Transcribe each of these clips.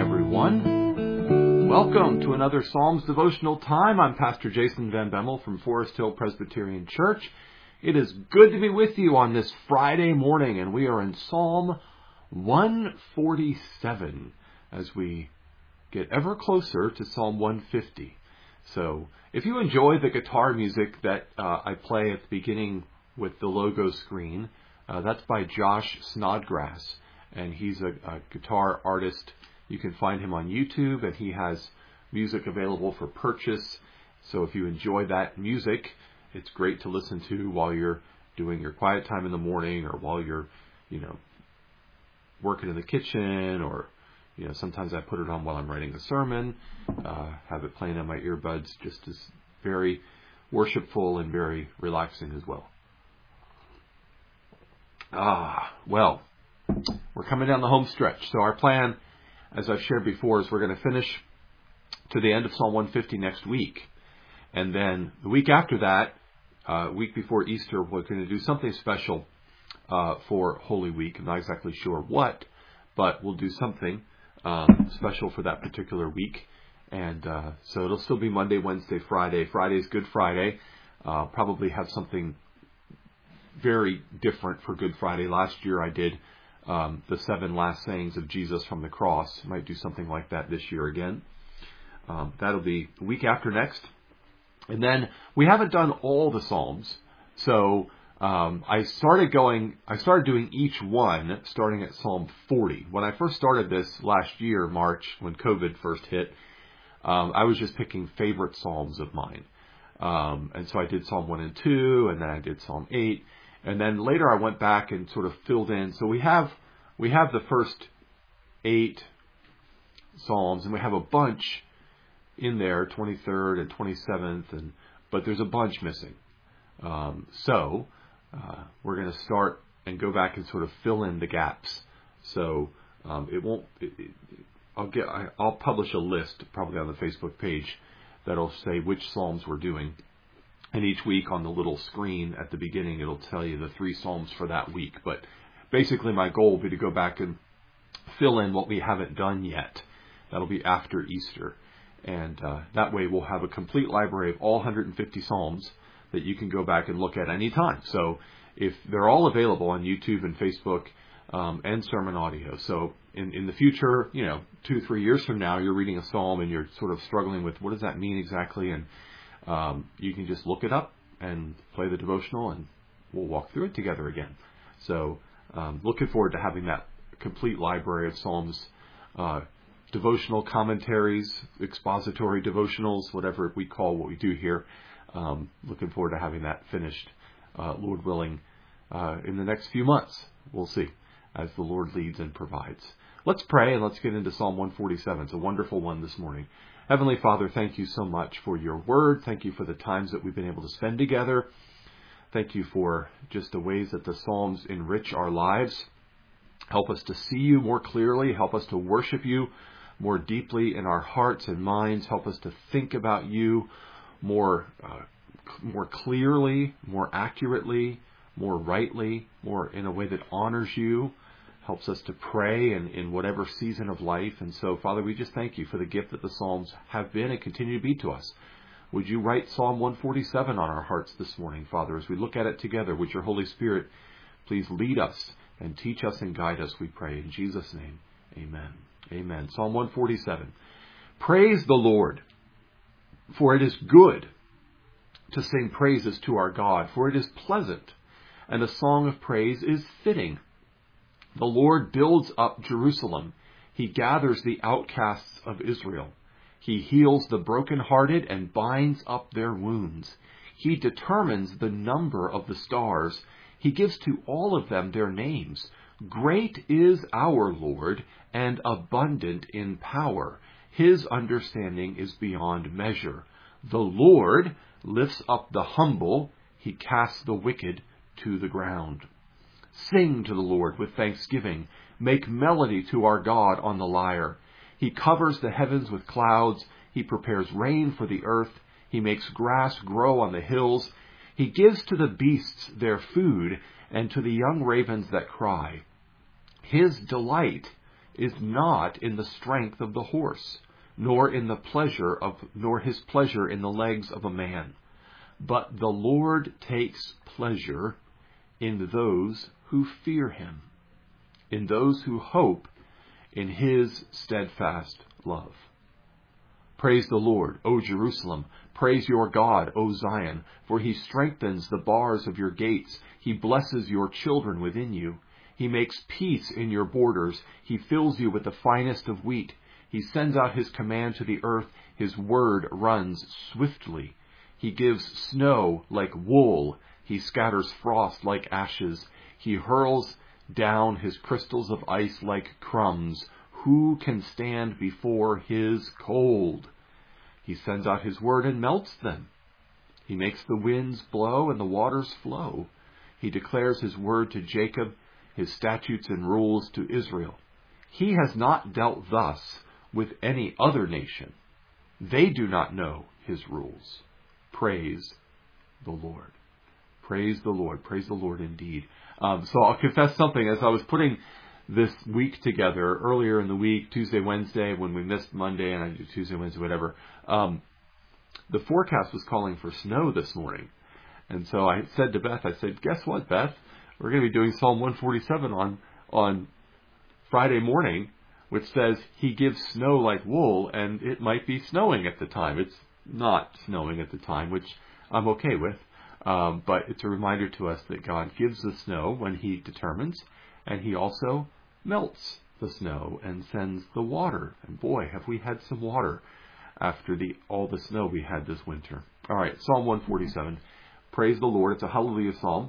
everyone. Welcome to another Psalms devotional time. I'm Pastor Jason Van Bemmel from Forest Hill Presbyterian Church. It is good to be with you on this Friday morning, and we are in Psalm 147 as we get ever closer to Psalm 150. So if you enjoy the guitar music that I play at the beginning with the logo screen, that's by Josh Snodgrass, and he's a guitar artist. You can find him on YouTube, and he has music available for purchase. So if you enjoy that music, it's great to listen to while you're doing your quiet time in the morning, or while you're, working in the kitchen, or, sometimes I put it on while I'm writing a sermon, have it playing on my earbuds, just as very worshipful and very relaxing as well. Well, we're coming down the home stretch. So our plan, as I've shared before, is we're going to finish to the end of Psalm 150 next week. And then the week after that, week before Easter, we're going to do something special for Holy Week. I'm not exactly sure what, but we'll do something special for that particular week. And so it'll still be Monday, Wednesday, Friday. Friday's Good Friday. Probably have something very different for Good Friday. Last year I did the 7 last sayings of Jesus from the cross. Might do something like that this year again. That'll be the week after next. And then we haven't done all the Psalms. So I started doing each one starting at Psalm 40. When I first started this last year, March, when COVID first hit, I was just picking favorite Psalms of mine. And so I did Psalm 1 and 2, and then I did Psalm 8. And then later I went back and sort of filled in. So we have the first 8 Psalms, and we have a bunch in there, 23rd and 27th, but there's a bunch missing. So we're going to start and go back and sort of fill in the gaps. So I'll publish a list probably on the Facebook page that'll say which Psalms we're doing. And each week on the little screen at the beginning, it'll tell you the 3 Psalms for that week. But basically my goal will be to go back and fill in what we haven't done yet. That'll be after Easter. And that way we'll have a complete library of all 150 Psalms that you can go back and look at any time. So if they're all available on YouTube and Facebook and sermon audio. So in the future, 2-3 years from now, you're reading a Psalm and you're sort of struggling with what does that mean exactly, and you can just look it up and play the devotional, and we'll walk through it together again. So looking forward to having that complete library of Psalms, devotional commentaries, expository devotionals, whatever we call what we do here. Looking forward to having that finished, Lord willing, in the next few months. We'll see, as the Lord leads and provides. Let's pray, and let's get into Psalm 147. It's a wonderful one this morning. Heavenly Father, thank you so much for your word. Thank you for the times that we've been able to spend together. Thank you for just the ways that the Psalms enrich our lives. Help us to see you more clearly. Help us to worship you more deeply in our hearts and minds. Help us to think about you more clearly, more accurately, more rightly, more in a way that honors you. Helps us to pray in whatever season of life. And so, Father, we just thank you for the gift that the Psalms have been and continue to be to us. Would you write Psalm 147 on our hearts this morning, Father, as we look at it together? Would your Holy Spirit please lead us and teach us and guide us, we pray. In Jesus' name, amen. Amen. Psalm 147. Praise the Lord, for it is good to sing praises to our God, for it is pleasant, and a song of praise is fitting. The Lord builds up Jerusalem. He gathers the outcasts of Israel. He heals the brokenhearted and binds up their wounds. He determines the number of the stars. He gives to all of them their names. Great is our Lord and abundant in power. His understanding is beyond measure. The Lord lifts up the humble. He casts the wicked to the ground. Sing to the Lord with thanksgiving. Make melody to our God on the lyre. He covers the heavens with clouds. He prepares rain for the earth. He makes grass grow on the hills. He gives to the beasts their food, and to the young ravens that cry. His delight is not in the strength of the horse, nor his pleasure in the legs of a man. But the Lord takes pleasure in those who fear him, in those who hope in his steadfast love. Praise the Lord, O Jerusalem. Praise your God, O Zion, for he strengthens the bars of your gates. He blesses your children within you. He makes peace in your borders. He fills you with the finest of wheat. He sends out his command to the earth. His word runs swiftly. He gives snow like wool. He scatters frost like ashes. He hurls down his crystals of ice like crumbs. Who can stand before his cold? He sends out his word and melts them. He makes the winds blow and the waters flow. He declares his word to Jacob, his statutes and rules to Israel. He has not dealt thus with any other nation. They do not know his rules. Praise the Lord. Praise the Lord. Praise the Lord indeed. So I'll confess something. As I was putting this week together, earlier in the week, Tuesday, Wednesday, when we missed Monday, and I do Tuesday, Wednesday, whatever, the forecast was calling for snow this morning. And so I said to Beth, I said, guess what, Beth? We're going to be doing Psalm 147 on Friday morning, which says he gives snow like wool, and it might be snowing at the time. It's not snowing at the time, which I'm okay with. But it's a reminder to us that God gives the snow when he determines, and he also melts the snow and sends the water. And boy, have we had some water after all the snow we had this winter. All right, Psalm 147. Praise the Lord. It's a hallelujah psalm.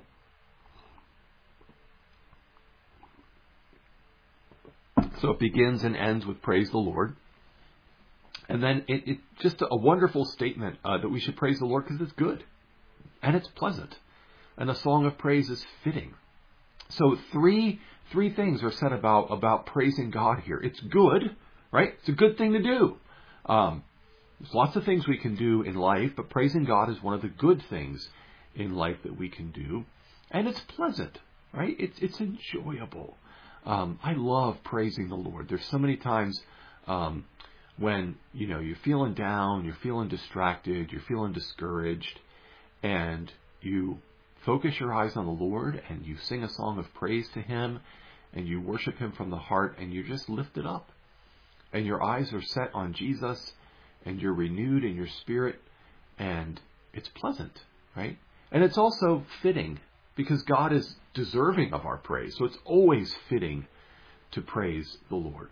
So it begins and ends with praise the Lord. And then it just a wonderful statement that we should praise the Lord because it's good and it's pleasant. And a song of praise is fitting. So three things are said about praising God here. It's good, right? It's a good thing to do. There's lots of things we can do in life, but praising God is one of the good things in life that we can do. And it's pleasant, right? It's enjoyable. I love praising the Lord. There's so many times when you're feeling down, you're feeling distracted, you're feeling discouraged, and you focus your eyes on the Lord and you sing a song of praise to him and you worship him from the heart and you're just lifted up and your eyes are set on Jesus and you're renewed in your spirit and it's pleasant, right? And it's also fitting because God is deserving of our praise. So it's always fitting to praise the Lord.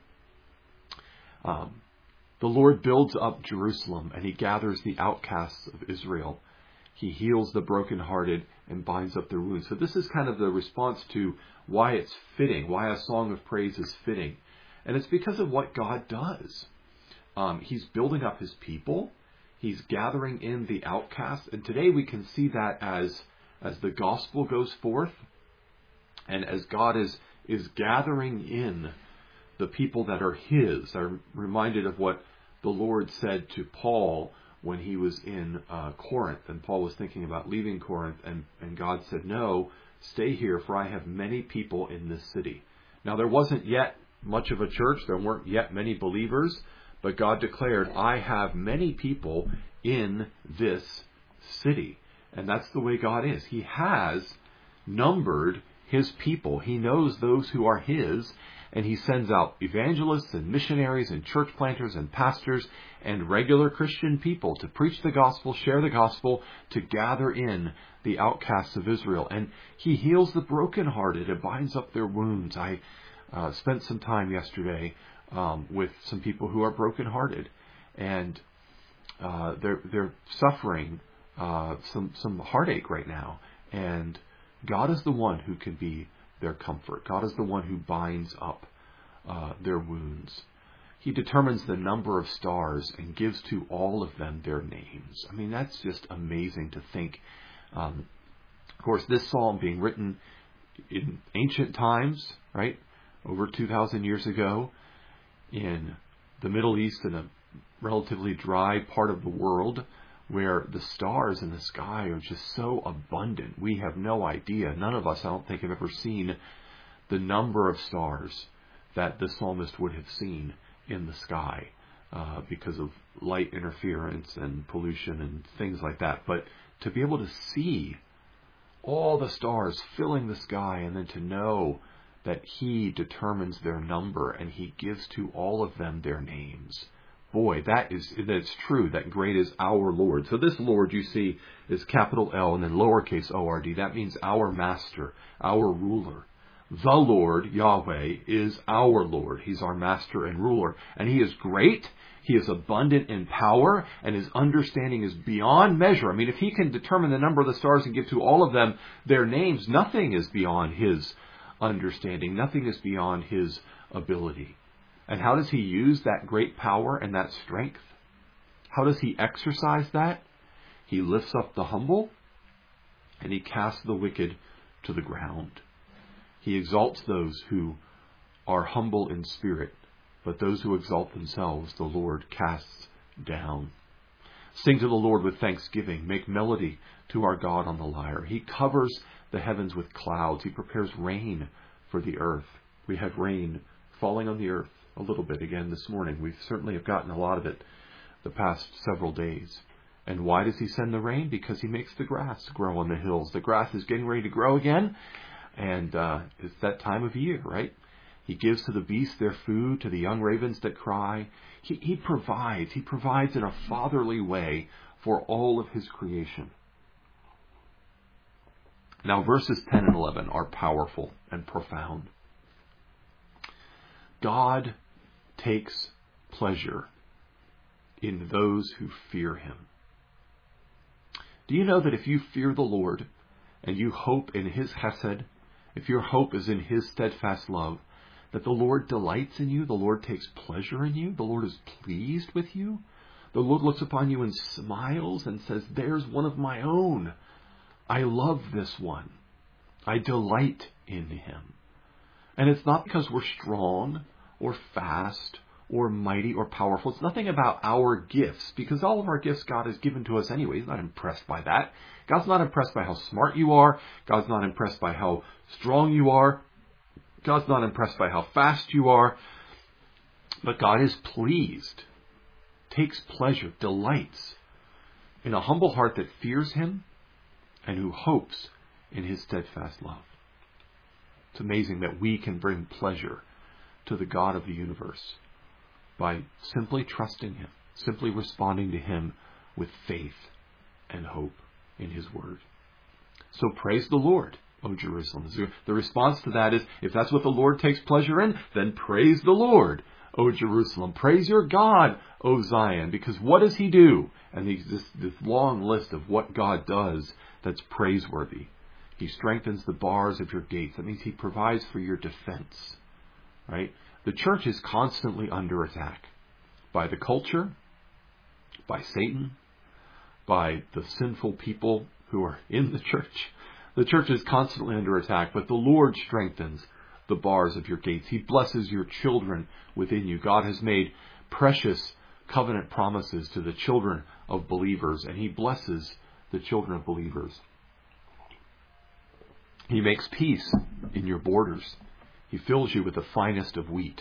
The Lord builds up Jerusalem and he gathers the outcasts of Israel. He heals the brokenhearted and binds up their wounds. So this is kind of the response to why it's fitting, why a song of praise is fitting. And it's because of what God does. He's building up his people. He's gathering in the outcasts. And today we can see that as the gospel goes forth and as God is gathering in the people that are his. I'm reminded of what the Lord said to Paul when he was in Corinth, and Paul was thinking about leaving Corinth, and God said, no, stay here, for I have many people in this city. Now, there wasn't yet much of a church, there weren't yet many believers, but God declared, I have many people in this city. And that's the way God is. He has numbered his people. He knows those who are his, and he sends out evangelists and missionaries and church planters and pastors and regular Christian people to preach the gospel, share the gospel, to gather in the outcasts of Israel. And he heals the brokenhearted and binds up their wounds. I spent some time yesterday with some people who are brokenhearted, and they're suffering some heartache right now. And God is the one who can be their comfort. God is the one who binds up their wounds. He determines the number of stars and gives to all of them their names. I mean, that's just amazing to think. Of course, this psalm being written in ancient times, right, over 2,000 years ago, in the Middle East, in a relatively dry part of the world, where the stars in the sky are just so abundant. We have no idea. None of us, I don't think, have ever seen the number of stars that the psalmist would have seen in the sky because of light interference and pollution and things like that. But to be able to see all the stars filling the sky, and then to know that He determines their number and He gives to all of them their names. Boy, that's true. That great is our Lord. So this Lord, you see, is capital L and then lowercase O-R-D. That means our master, our ruler. The Lord, Yahweh, is our Lord. He's our master and ruler. And He is great. He is abundant in power, and His understanding is beyond measure. I mean, if He can determine the number of the stars and give to all of them their names, nothing is beyond His understanding. Nothing is beyond His ability. And how does He use that great power and that strength? How does He exercise that? He lifts up the humble, and He casts the wicked to the ground. He exalts those who are humble in spirit, but those who exalt themselves, the Lord casts down. Sing to the Lord with thanksgiving. Make melody to our God on the lyre. He covers the heavens with clouds. He prepares rain for the earth. We had rain falling on the earth a little bit again this morning. We certainly have gotten a lot of it the past several days. And why does He send the rain? Because He makes the grass grow on the hills. The grass is getting ready to grow again, and it's that time of year, right? He gives to the beasts their food, to the young ravens that cry. He provides. He provides in a fatherly way for all of His creation. Now, verses 10 and 11 are powerful and profound. God takes pleasure in those who fear Him. Do you know that if you fear the Lord and you hope in His chesed, if your hope is in His steadfast love, that the Lord delights in you, the Lord takes pleasure in you, the Lord is pleased with you, the Lord looks upon you and smiles and says, there's one of my own. I love this one. I delight in him. And it's not because we're strong or fast or mighty or powerful. It's nothing about our gifts, because all of our gifts God has given to us anyway. He's not impressed by that. God's not impressed by how smart you are. God's not impressed by how strong you are. God's not impressed by how fast you are. But God is pleased, takes pleasure, delights in a humble heart that fears Him and who hopes in His steadfast love. It's amazing that we can bring pleasure to the God of the universe by simply trusting Him, simply responding to Him with faith and hope in His word. So praise the Lord, O Jerusalem. The response to that is, if that's what the Lord takes pleasure in, then praise the Lord, O Jerusalem. Praise your God, O Zion, because what does He do? And this long list of what God does that's praiseworthy. He strengthens the bars of your gates. That means He provides for your defense, right? The church is constantly under attack by the culture, by Satan, by the sinful people who are in the church. The church is constantly under attack, but the Lord strengthens the bars of your gates. He blesses your children within you. God has made precious covenant promises to the children of believers, and He blesses the children of believers. He makes peace in your borders. He fills you with the finest of wheat.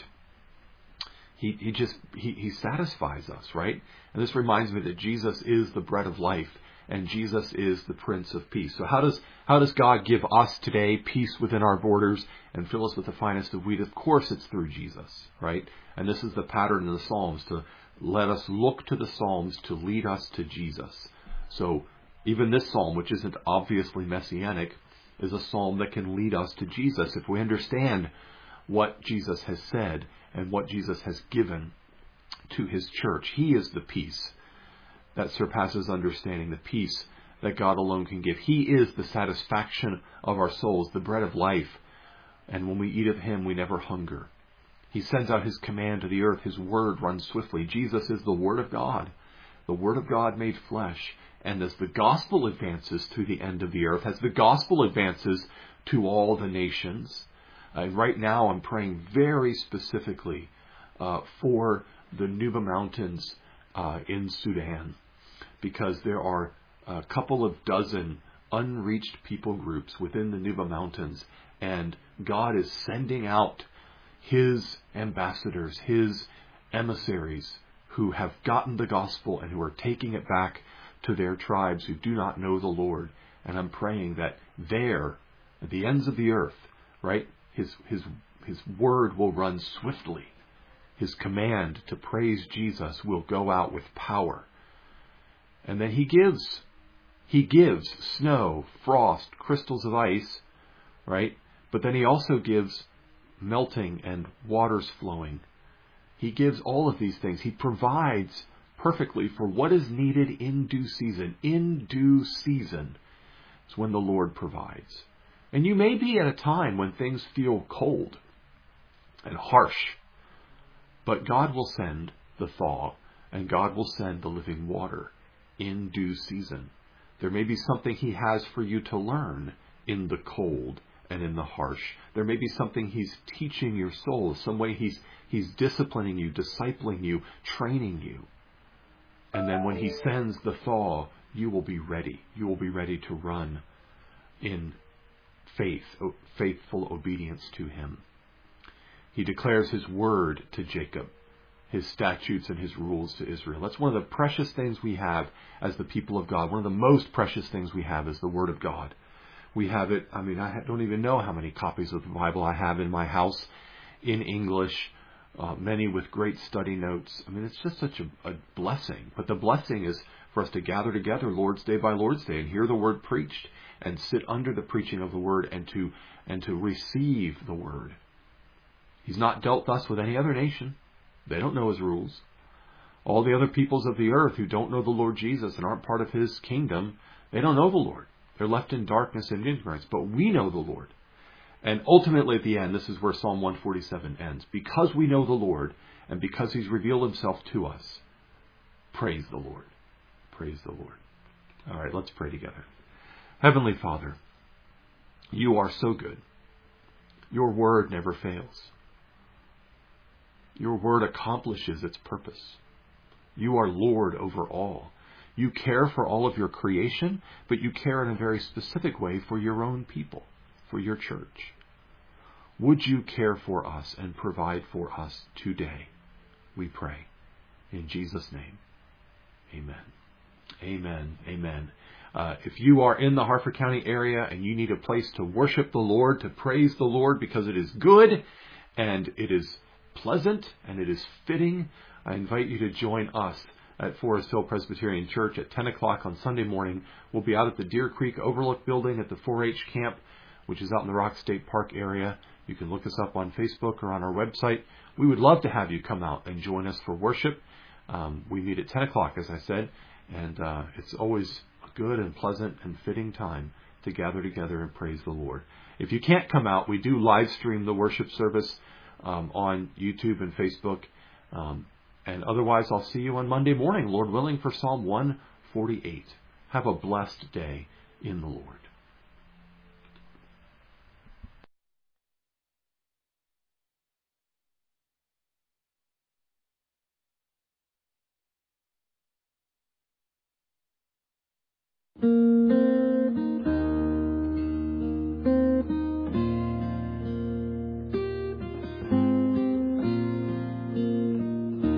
He satisfies us, right? And this reminds me that Jesus is the bread of life, and Jesus is the Prince of Peace. So how does God give us today peace within our borders and fill us with the finest of wheat? Of course it's through Jesus, right? And this is the pattern in the Psalms, to let us look to the Psalms to lead us to Jesus. So even this psalm, which isn't obviously messianic, is a psalm that can lead us to Jesus if we understand what Jesus has said and what Jesus has given to His church. He is the peace that surpasses understanding, the peace that God alone can give. He is the satisfaction of our souls, the bread of life. And when we eat of Him, we never hunger. He sends out His command to the earth. His word runs swiftly. Jesus is the Word of God, the Word of God made flesh. And as the gospel advances to the end of the earth, as the gospel advances to all the nations, right now I'm praying very specifically for the Nuba Mountains in Sudan, because there are a couple of dozen unreached people groups within the Nuba Mountains, and God is sending out His ambassadors, His emissaries who have gotten the gospel and who are taking it back to their tribes who do not know the Lord. And I'm praying that there, at the ends of the earth, right, His word will run swiftly. His command to praise Jesus will go out with power. And then He gives snow, frost, crystals of ice, right? But then He also gives melting and waters flowing. He gives all of these things. He provides perfectly for what is needed in due season. In due season is when the Lord provides. And you may be at a time when things feel cold and harsh, but God will send the thaw, and God will send the living water in due season. There may be something He has for you to learn in the cold and in the harsh. There may be something He's teaching your soul, some way He's disciplining you, discipling you, training you. And then when He sends the thaw, you will be ready. You will be ready to run in faithful obedience to Him. He declares His word to Jacob, His statutes and His rules to Israel. That's one of the precious things we have as the people of God. One of the most precious things we have is the Word of God. We have it, I don't even know how many copies of the Bible I have in my house in English, many with great study notes. It's just such a blessing. But the blessing is for us to gather together Lord's Day by Lord's Day and hear the Word preached and sit under the preaching of the Word and to receive the Word. He's not dealt thus with any other nation. They don't know His rules. All the other peoples of the earth who don't know the Lord Jesus and aren't part of His kingdom, they don't know the Lord. They're left in darkness and ignorance. But we know the Lord. And ultimately at the end, this is where Psalm 147 ends. Because we know the Lord and because He's revealed Himself to us, praise the Lord. Praise the Lord. All right, let's pray together. Heavenly Father, You are so good. Your word never fails. Your word accomplishes its purpose. You are Lord over all. You care for all of Your creation, but You care in a very specific way for Your own people, for Your church. Would You care for us and provide for us today? We pray. In Jesus' name, amen. Amen. Amen. If you are in the Harford County area and you need a place to worship the Lord, to praise the Lord because it is good and it is pleasant and it is fitting, I invite you to join us at Forest Hill Presbyterian Church at 10 o'clock on Sunday morning. We'll be out at the Deer Creek Overlook building at the 4-H camp, which is out in the Rock State Park area. You can look us up on Facebook or on our website. We would love to have you come out and join us for worship. We meet at 10 o'clock, as I said, and it's always a good and pleasant and fitting time to gather together and praise the Lord. If you can't come out, we do live stream the worship service on YouTube and Facebook. And otherwise, I'll see you on Monday morning, Lord willing, for Psalm 148. Have a blessed day in the Lord.